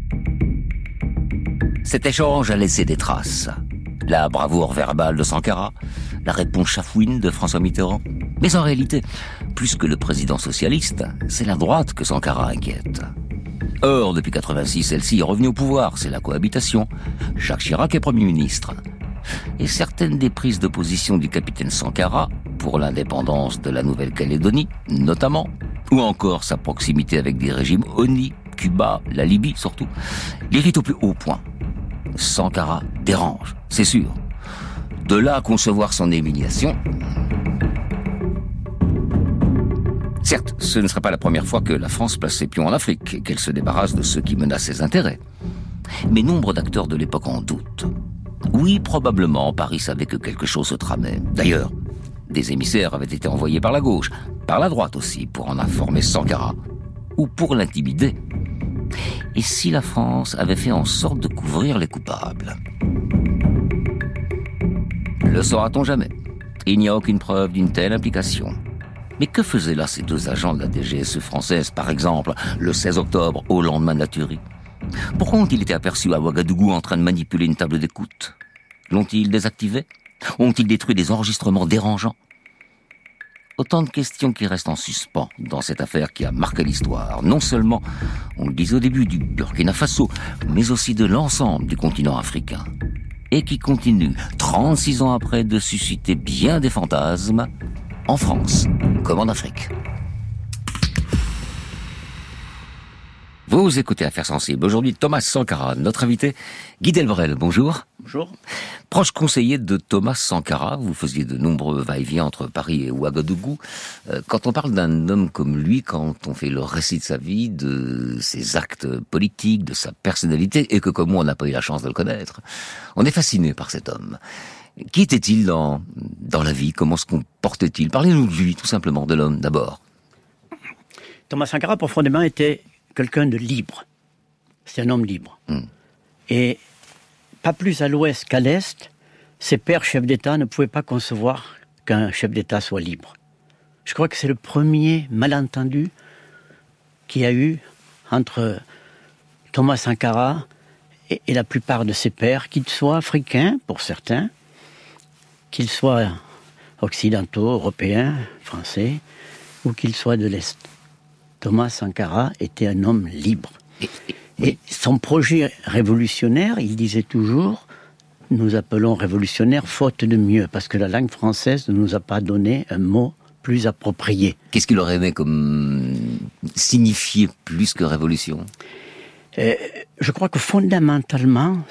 Cet échange a laissé des traces. La bravoure verbale de Sankara, la réponse chafouine de François Mitterrand. Mais en réalité, plus que le président socialiste, c'est la droite que Sankara inquiète. Or, depuis quatre-vingt-six, celle-ci est revenue au pouvoir, c'est la cohabitation. Jacques Chirac est Premier ministre. Et certaines des prises de position du capitaine Sankara, pour l'indépendance de la Nouvelle-Calédonie, notamment, ou encore sa proximité avec des régimes honnis, Cuba, la Libye surtout, l'irrite au plus haut point. Sankara dérange, c'est sûr. De là à concevoir son élimination. Certes, ce ne serait pas la première fois que la France place ses pions en Afrique et qu'elle se débarrasse de ceux qui menacent ses intérêts. Mais nombre d'acteurs de l'époque en doutent. Oui, probablement, Paris savait que quelque chose se tramait. D'ailleurs, des émissaires avaient été envoyés par la gauche, par la droite aussi, pour en informer Sankara, ou pour l'intimider. Et si la France avait fait en sorte de couvrir les coupables? Le saura-t-on jamais? Il n'y a aucune preuve d'une telle implication. Mais que faisaient là ces deux agents de la D G S E française, par exemple, le seize octobre, au lendemain de la tuerie? Pourquoi ont-ils été aperçus à Ouagadougou en train de manipuler une table d'écoute? L'ont-ils désactivé? Ont-ils détruit des enregistrements dérangeants? Autant de questions qui restent en suspens dans cette affaire qui a marqué l'histoire, non seulement, on le disait au début, du Burkina Faso, mais aussi de l'ensemble du continent africain. Et qui continue, trente-six ans après, de susciter bien des fantasmes, en France comme en Afrique. Vous écoutez Affaires sensibles. Aujourd'hui, Thomas Sankara, notre invité. Guy Delbrel, bonjour. Bonjour. Proche conseiller de Thomas Sankara, vous faisiez de nombreux va-et-vient entre Paris et Ouagadougou. Euh, quand on parle d'un homme comme lui, quand on fait le récit de sa vie, de ses actes politiques, de sa personnalité, et que comme moi on n'a pas eu la chance de le connaître, on est fasciné par cet homme. Qui était-il dans, dans la vie? Comment se comportait-il? Parlez-nous de lui, tout simplement, de l'homme d'abord. Thomas Sankara, profondément, était quelqu'un de libre. C'est un homme libre. Mm. Et pas plus à l'ouest qu'à l'est, ses pères chefs d'État ne pouvaient pas concevoir qu'un chef d'État soit libre. Je crois que c'est le premier malentendu qu'il y a eu entre Thomas Sankara et, et la plupart de ses pères, qu'ils soient africains, pour certains, qu'ils soient occidentaux, européens, français, ou qu'ils soient de l'Est. Thomas Sankara était un homme libre. Et son projet révolutionnaire, il disait toujours, nous appelons révolutionnaire faute de mieux, parce que la langue française ne nous a pas donné un mot plus approprié. Qu'est-ce qu'il aurait aimé comme signifier plus que révolution? euh, Je crois que fondamentalement,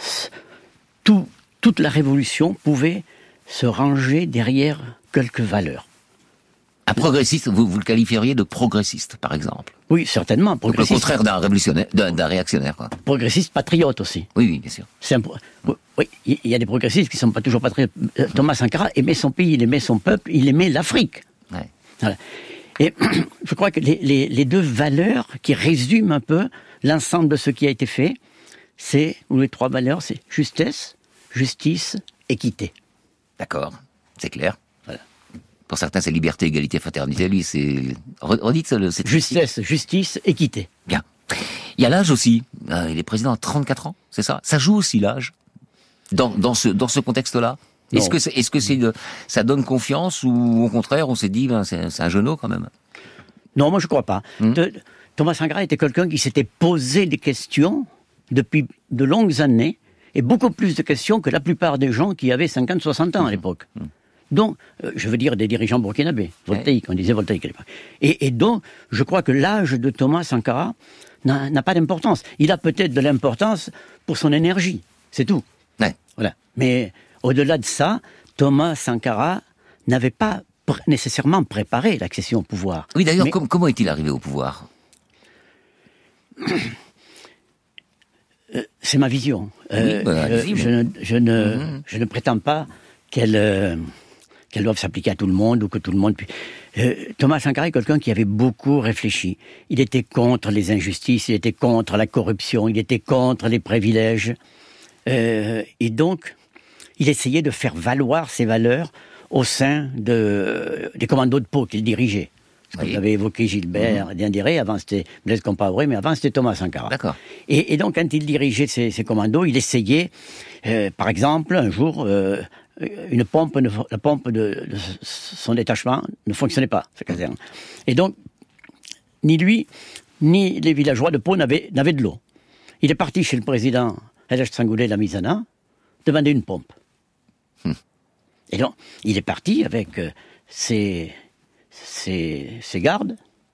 tout, toute la révolution pouvait se ranger derrière quelques valeurs. Un progressiste, vous, vous le qualifieriez de progressiste, par exemple? Oui, certainement. Progressiste. Le contraire d'un révolutionnaire, d'un, d'un réactionnaire, quoi. Progressiste patriote aussi. Oui, oui, bien sûr. C'est un, oui, il y a des progressistes qui ne sont pas toujours patriotes. Thomas Sankara aimait son pays, il aimait son peuple, il aimait l'Afrique. Ouais. Voilà. Et je crois que les, les, les deux valeurs qui résument un peu l'ensemble de ce qui a été fait, c'est, ou les trois valeurs, c'est justesse, justice, équité. D'accord, c'est clair. Voilà. Pour certains, c'est liberté, égalité, fraternité. Lui, c'est... Redites ça, c'est... Justesse, justice, équité. Bien. Il y a l'âge aussi. Il est président à trente-quatre ans, c'est ça? Ça joue aussi l'âge dans, dans, ce, dans ce contexte-là? Est-ce que, c'est, est-ce que c'est de, ça donne confiance ou au contraire on s'est dit ben, c'est, c'est un genou quand même? Non, moi je crois pas. Mmh. De, Thomas Sankara était quelqu'un qui s'était posé des questions depuis de longues années, et beaucoup plus de questions que la plupart des gens qui avaient cinquante, soixante ans à l'époque. Mmh. Donc, euh, je veux dire des dirigeants burkinabés, voltaïques, ouais. On disait voltaïque à l'époque. Et, et donc, je crois que l'âge de Thomas Sankara n'a, n'a pas d'importance. Il a peut-être de l'importance pour son énergie, c'est tout. Ouais. Voilà. Mais au-delà de ça, Thomas Sankara n'avait pas pr- nécessairement préparé l'accession au pouvoir. Oui, d'ailleurs, Mais... com- comment est-il arrivé au pouvoir? euh, C'est ma vision. Euh, oui, bah, je, je, ne, je, ne, mm-hmm. je ne prétends pas qu'elle... Euh, qu'elles doivent s'appliquer à tout le monde ou que tout le monde puisse... Euh, Thomas Sankara est quelqu'un qui avait beaucoup réfléchi. Il était contre les injustices, il était contre la corruption, il était contre les privilèges. Euh, et donc, il essayait de faire valoir ses valeurs au sein de, des commandos de Pau qu'il dirigeait. Parce que vous avez évoqué Gilbert mmh. Diendéré, avant c'était Blaise Compaoré, mais avant c'était Thomas Sankara. D'accord. Et, et donc, quand il dirigeait ces, ces commandos, il essayait, euh, par exemple, un jour... Euh, Une pompe, ne, la pompe de, de son détachement ne fonctionnait pas, sa caserne. Et donc, ni lui, ni les villageois de Pau n'avaient, n'avaient de l'eau. Il est parti chez le président El Hadj Sangoulé Lamizana demander une pompe. Hum. Et donc, il est parti avec euh, ses, ses, ses gardes,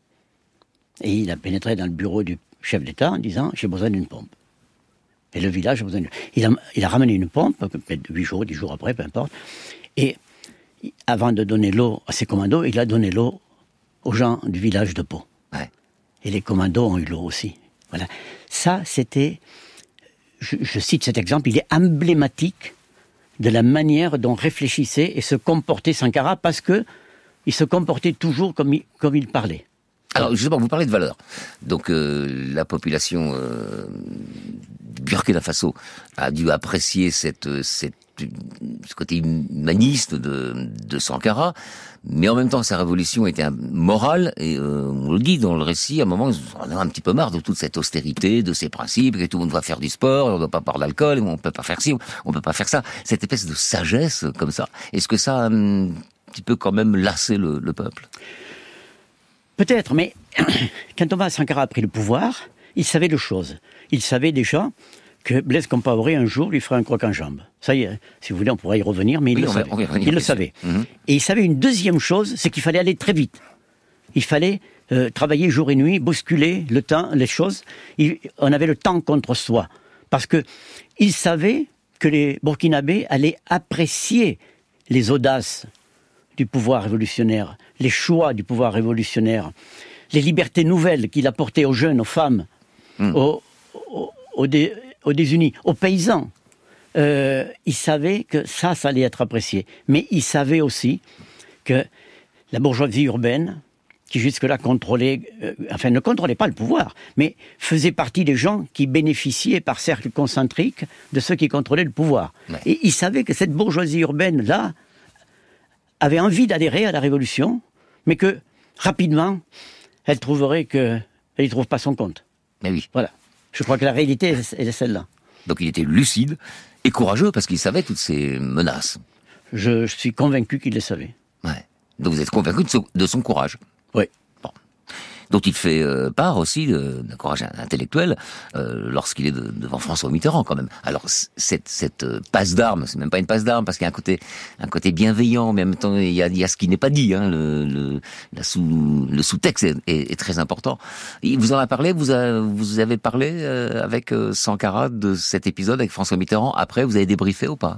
et il a pénétré dans le bureau du chef d'État en disant « J'ai besoin d'une pompe ». Et le village a besoin de... Il a, il a ramené une pompe, peut-être huit jours, dix jours après, peu importe. Et avant de donner l'eau à ses commandos, il a donné l'eau aux gens du village de Pau. Ouais. Et les commandos ont eu l'eau aussi. Voilà. Ça, c'était... Je, je cite cet exemple, il est emblématique de la manière dont réfléchissait et se comportait Sankara, parce que il se comportait toujours comme il, comme il parlait. Alors, justement, vous parlez de valeurs. Donc, euh, la population euh, du Burkina Faso a dû apprécier cette, cette, ce côté humaniste de, de Sankara, mais en même temps, sa révolution était morale, et euh, on le dit dans le récit, à un moment, on en a un petit peu marre de toute cette austérité, de ces principes, que tout le monde doit faire du sport, on ne doit pas boire d'alcool, on ne peut pas faire ci, on ne peut pas faire ça. Cette espèce de sagesse comme ça, est-ce que ça a un petit peu quand même lassé le, le peuple ? Peut-être, mais quand Thomas Sankara a pris le pouvoir, il savait deux choses. Il savait déjà que Blaise Compaoré, un jour, lui ferait un croc en jambe. Ça y est, si vous voulez, on pourra y revenir, mais il oui, le on savait. Va, on va revenir, il le savait. Mmh. Et il savait une deuxième chose, c'est qu'il fallait aller très vite. Il fallait euh, travailler jour et nuit, bousculer le temps, les choses. Il, on avait le temps contre soi. Parce que il savait que les Burkinabés allaient apprécier les audaces du pouvoir révolutionnaire, les choix du pouvoir révolutionnaire, les libertés nouvelles qu'il apportait aux jeunes, aux femmes, mmh. aux, aux, aux, dé, aux désunis, aux paysans. Euh, il savait que ça, ça allait être apprécié. Mais il savait aussi que la bourgeoisie urbaine, qui jusque-là contrôlait, euh, enfin ne contrôlait pas le pouvoir, mais faisait partie des gens qui bénéficiaient par cercles concentriques de ceux qui contrôlaient le pouvoir. Ouais. Et il savait que cette bourgeoisie urbaine-là avait envie d'adhérer à la révolution, mais que, rapidement, elle trouverait qu'elle n'y trouve pas son compte. Mais oui. Voilà. Je crois que la réalité est celle-là. Donc il était lucide et courageux parce qu'il savait toutes ces menaces. Je, je suis convaincu qu'il les savait. Ouais. Donc vous êtes convaincu de, ce, de son courage. Oui. Bon. Dont il fait euh, part aussi d'un courage intellectuel euh, lorsqu'il est de, devant François Mitterrand quand même. Alors cette, cette euh, passe d'armes, c'est même pas une passe d'armes parce qu'il y a un côté, un côté bienveillant, mais en même temps il y a, il y a ce qui n'est pas dit. Hein, le, le, la sous, le sous-texte est, est, est très important. Il vous en a parlé, vous, a, vous avez parlé euh, avec euh, Sankara de cet épisode avec François Mitterrand. Après, vous avez débriefé ou pas ?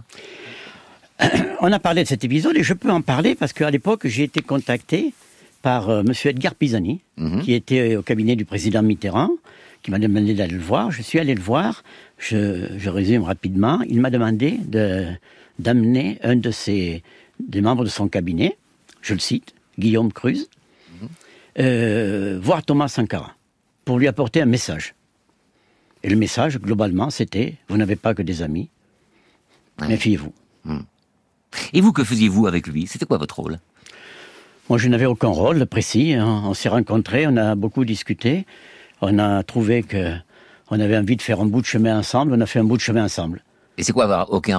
On a parlé de cet épisode et je peux en parler parce qu'à l'époque j'ai été contacté par euh, M. Edgar Pisani, mmh. qui était au cabinet du président Mitterrand, qui m'a demandé d'aller le voir. Je suis allé le voir, je, je résume rapidement. Il m'a demandé de, d'amener un de ses, des membres de son cabinet, je le cite, Guillaume Cruz, mmh. euh, voir Thomas Sankara, pour lui apporter un message. Et le message, globalement, c'était « Vous n'avez pas que des amis, ouais. méfiez-vous mmh. ». Et vous, que faisiez-vous avec lui ? C'était quoi votre rôle ? Moi, je n'avais aucun rôle précis. Hein. On s'est rencontrés, on a beaucoup discuté. On a trouvé qu'on avait envie de faire un bout de chemin ensemble. On a fait un bout de chemin ensemble. Et c'est quoi avoir aucun rôle ?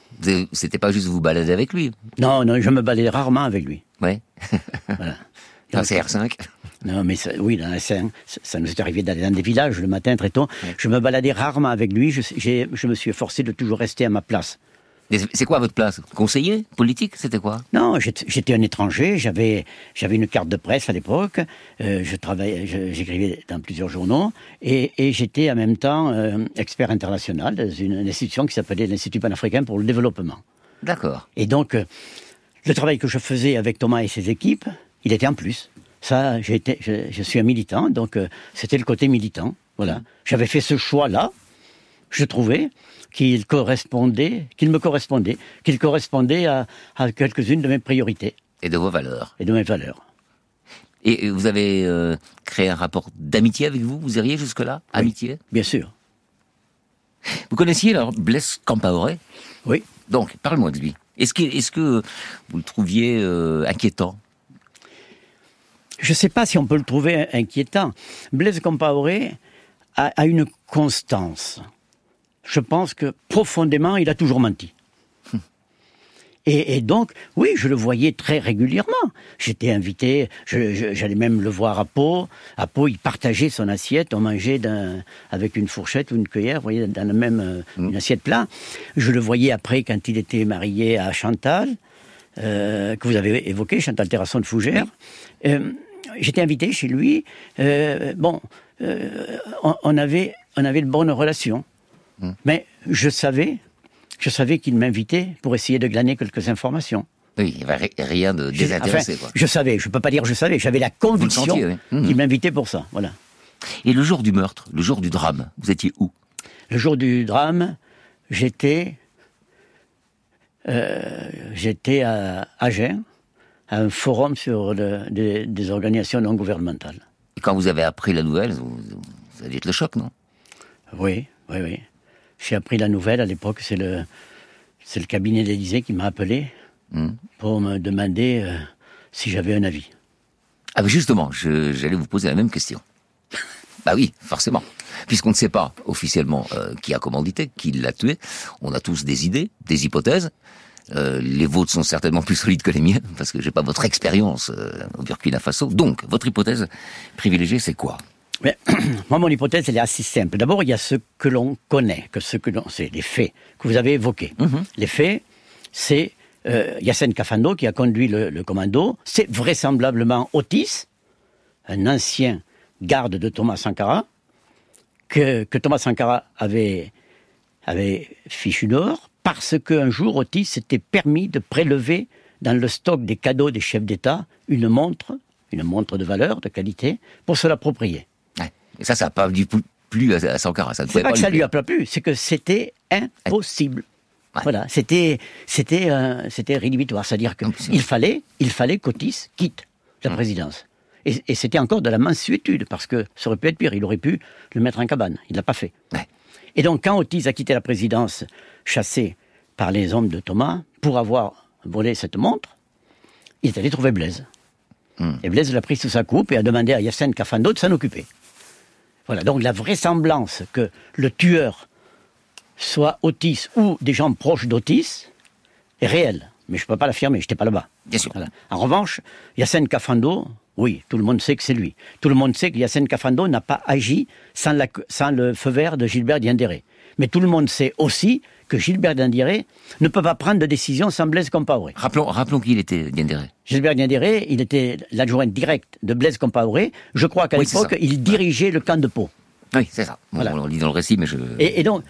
C'était pas juste vous balader avec lui. Non, non, je me baladais rarement avec lui. Ouais. Voilà. Dans C R cinq. Non, mais ça, oui, dans la scène, ça nous est arrivé d'aller dans des villages le matin très tôt. Ouais. Je me baladais rarement avec lui. Je, j'ai, je me suis efforcé de toujours rester à ma place. C'est quoi votre place? Conseiller politique? C'était quoi? Non, j'étais, j'étais un étranger. J'avais, j'avais une carte de presse à l'époque. Euh, je travaillais, je, j'écrivais dans plusieurs journaux et, et j'étais en même temps euh, expert international dans une, une institution qui s'appelait l'Institut panafricain pour le développement. D'accord. Et donc, euh, le travail que je faisais avec Thomas et ses équipes, il était en plus. Ça, j'ai été, je, je suis un militant, donc euh, c'était le côté militant. Voilà. J'avais fait ce choix-là. Je trouvais qu'il correspondait, qu'il me correspondait, qu'il correspondait à, à quelques-unes de mes priorités. Et de vos valeurs. Et de mes valeurs. Et vous avez euh, créé un rapport d'amitié avec vous? Vous iriez jusque-là? Oui, amitié? Bien sûr. Vous connaissiez alors Blaise Compaoré? Oui. Donc, parle-moi de lui. Est-ce que, est-ce que vous le trouviez euh, inquiétant? Je ne sais pas si on peut le trouver inquiétant. Blaise Compaoré a, a une constance. Je pense que profondément, il a toujours menti. Hum. Et, et donc, oui, je le voyais très régulièrement. J'étais invité, je, je, j'allais même le voir à Pau. À Pau, il partageait son assiette, on mangeait d'un, avec une fourchette ou une cuillère, vous voyez, dans la même hum. une assiette plat. Je le voyais après quand il était marié à Chantal, euh, que vous avez évoqué, Chantal Terrasson de Fougères. Euh, J'étais invité chez lui. Euh, bon, euh, on, on avait, on avait de bonnes relations. Mmh. Mais je savais, je savais qu'il m'invitait pour essayer de glaner quelques informations. Oui, il n'y avait rien de désintéressé. Enfin, quoi. Je savais, je ne peux pas dire je savais, j'avais la conviction sentiez, oui. mmh. qu'il m'invitait pour ça. Voilà. Et le jour du meurtre, le jour du drame, vous étiez où? Le jour du drame, j'étais, euh, j'étais à Agen, à un forum sur le, des, des organisations non gouvernementales. Et quand vous avez appris la nouvelle, vous, vous avez été le choc, non? Oui, oui, oui. J'ai appris la nouvelle, à l'époque, c'est le, c'est le cabinet d'Élysée qui m'a appelé mmh. pour me demander euh, si j'avais un avis. Ah, mais justement, je, j'allais vous poser la même question. Bah oui, forcément. Puisqu'on ne sait pas officiellement euh, qui a commandité, qui l'a tué, on a tous des idées, des hypothèses. Euh, les vôtres sont certainement plus solides que les miennes, parce que j'ai pas votre expérience euh, au Burkina Faso. Donc, votre hypothèse privilégiée, c'est quoi? Mais, moi, mon hypothèse, elle est assez simple. D'abord, il y a ce que l'on connaît, que ce que l'on, c'est les faits que vous avez évoqués. Mmh. Les faits, c'est euh, Yassine Kafando qui a conduit le, le commando. C'est vraisemblablement Otis, un ancien garde de Thomas Sankara, que, que Thomas Sankara avait, avait fichu dehors, parce qu'un jour, Otis s'était permis de prélever dans le stock des cadeaux des chefs d'État une montre, une montre de valeur, de qualité, pour se l'approprier. Ouais. Et ça, ça n'a pas du tout plu à Sankara. Ça ne c'est pas, pas que ça lui lui a pas plu, c'est que c'était impossible. Ouais. Voilà, c'était, c'était, euh, c'était rédhibitoire. C'est-à-dire qu'il fallait, il fallait qu'Otis quitte la présidence. Et, et c'était encore de la mansuétude, parce que ça aurait pu être pire. Il aurait pu le mettre en cabane. Il ne l'a pas fait. Ouais. Et donc, quand Otis a quitté la présidence, chassé par les hommes de Thomas, pour avoir volé cette montre, il est allé trouver Blaise. Mm. Et Blaise l'a pris sous sa coupe et a demandé à Yassine Kafando de s'en occuper. Voilà, donc la vraisemblance que le tueur soit Otis ou des gens proches d'Otis est réelle. Mais je ne peux pas l'affirmer, je n'étais pas là-bas. Bien sûr. Voilà. En revanche, Yassine Kafando, oui, tout le monde sait que c'est lui. Tout le monde sait que Yassine Kafando n'a pas agi sans, la, sans le feu vert de Gilbert Diendéré. Mais tout le monde sait aussi que Gilbert Diendéré ne peut pas prendre de décision sans Blaise Compaoré. Rappelons, rappelons qui il était, Diendéré. Gilbert Diendéré, il était l'adjoint direct de Blaise Compaoré. Je crois qu'à oui, l'époque, il dirigeait le camp de Pau. Oui, c'est ça. Bon, voilà. On lit dans le récit, mais je... Et, et donc,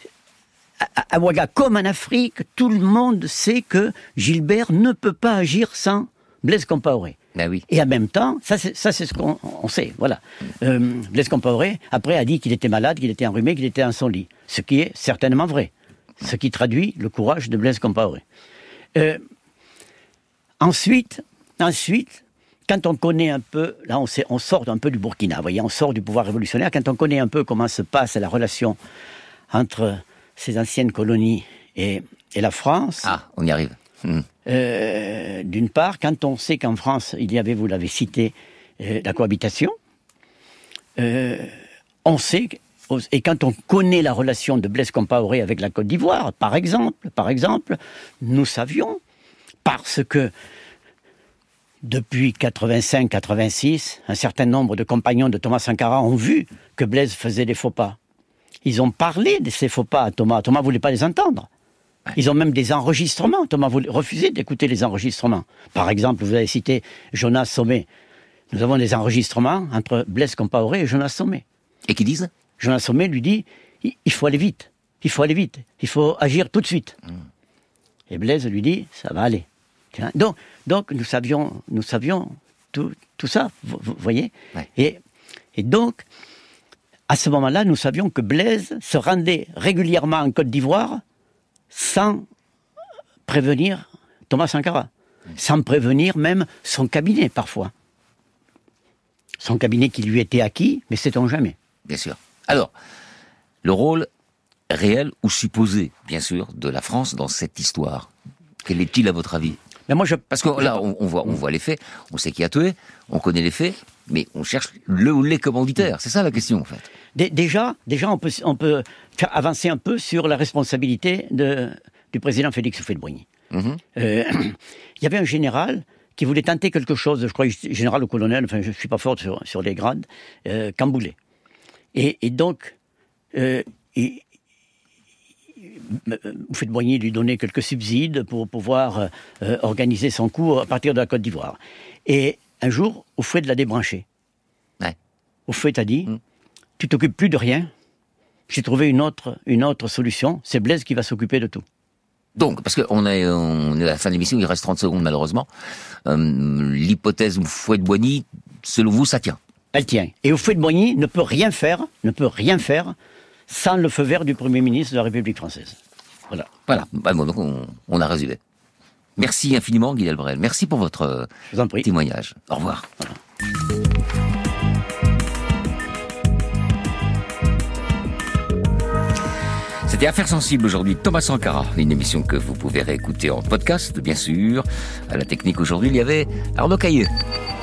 à, à Ouaga, comme en Afrique, tout le monde sait que Gilbert ne peut pas agir sans Blaise Compaoré. Ben oui. Et en même temps, ça c'est, ça, c'est ce qu'on on sait, voilà. Euh, Blaise Compaoré, après, a dit qu'il était malade, qu'il était enrhumé, qu'il était en son lit. Ce qui est certainement vrai. Ce qui traduit le courage de Blaise Compaoré. Euh, ensuite, ensuite, quand on connaît un peu, là on, sait, on sort un peu du Burkina, vous voyez, on sort du pouvoir révolutionnaire, quand on connaît un peu comment se passe la relation entre ces anciennes colonies et, et la France... Ah, on y arrive. Mmh. Euh, d'une part, quand on sait qu'en France, il y avait, vous l'avez cité, euh, la cohabitation, euh, on sait et quand on connaît la relation de Blaise Compaoré avec la Côte d'Ivoire, par exemple, par exemple, nous savions, parce que depuis quatre-vingt-cinq quatre-vingt-six, un certain nombre de compagnons de Thomas Sankara ont vu que Blaise faisait des faux pas. Ils ont parlé de ces faux pas à Thomas. Thomas ne voulait pas les entendre. Ils ont même des enregistrements. Thomas voulait, refusait d'écouter les enregistrements. Par exemple, vous avez cité Jonas Sommet. Nous avons des enregistrements entre Blaise Compaoré et Jonas Sommet. Et qui disent ? Jonas Sommet lui dit, il faut aller vite, il faut aller vite, il faut agir tout de suite. Mmh. Et Blaise lui dit, ça va aller. Donc, donc nous savions, nous savions tout, tout ça, vous, vous voyez. Ouais. Et, et donc, à ce moment-là, nous savions que Blaise se rendait régulièrement en Côte d'Ivoire sans prévenir Thomas Sankara, mmh. sans prévenir même son cabinet parfois. Son cabinet qui lui était acquis, mais sait-on jamais. Bien sûr. Alors, le rôle réel ou supposé, bien sûr, de la France dans cette histoire, quel est-il à votre avis ? Mais moi, je... Parce que là, on, on, voit, on voit les faits, on sait qui a tué, on connaît les faits, mais on cherche le ou les commanditaires. C'est ça la question, en fait. Déjà, déjà on, peut, on peut faire avancer un peu sur la responsabilité de, du président Félix Houphouët-Boigny. Mm-hmm. Euh, il y avait un général qui voulait tenter quelque chose, je crois, général ou colonel, enfin, je ne suis pas fort sur, sur les grades, euh, Camboulet. Et, et donc, euh, il, Houphouët-Boigny lui donnait quelques subsides pour pouvoir euh, organiser son coup à partir de la Côte d'Ivoire. Et un jour, Houphouët l'a débranché. Ouais. Houphouët a dit, mm. tu t'occupes plus de rien, j'ai trouvé une autre, une autre solution, c'est Blaise qui va s'occuper de tout. Donc, parce qu'on est, on est à la fin de l'émission, il reste trente secondes malheureusement, euh, l'hypothèse Houphouët-Boigny, selon vous, ça tient ? Elle tient. Et Houphouët-Boigny ne peut rien faire, ne peut rien faire sans le feu vert du Premier ministre de la République française. Voilà. Voilà. Bah, bon, donc on, on a résumé. Merci infiniment, Guy Delbrel. Merci pour votre témoignage. Au revoir. Voilà. C'était Affaires sensibles aujourd'hui, Thomas Sankara, une émission que vous pouvez réécouter en podcast, bien sûr. À la technique aujourd'hui, il y avait Arnaud Cailleux.